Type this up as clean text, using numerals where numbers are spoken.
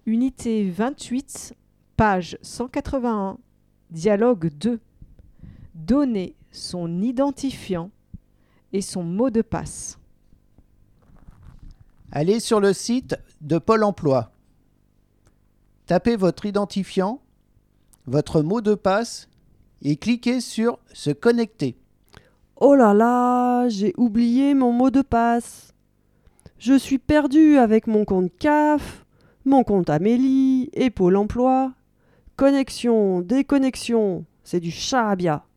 Unité 28, page 181, dialogue 2. Donner son identifiant et son mot de passe. Allez sur le site de Pôle emploi. Tapez votre identifiant, votre mot de passe et cliquez sur « Se connecter ». Oh là là, j'ai oublié mon mot de passe. Je suis perdu avec mon compte CAF, mon compte Amélie et Pôle emploi. Connexion, déconnexion, c'est du charabia.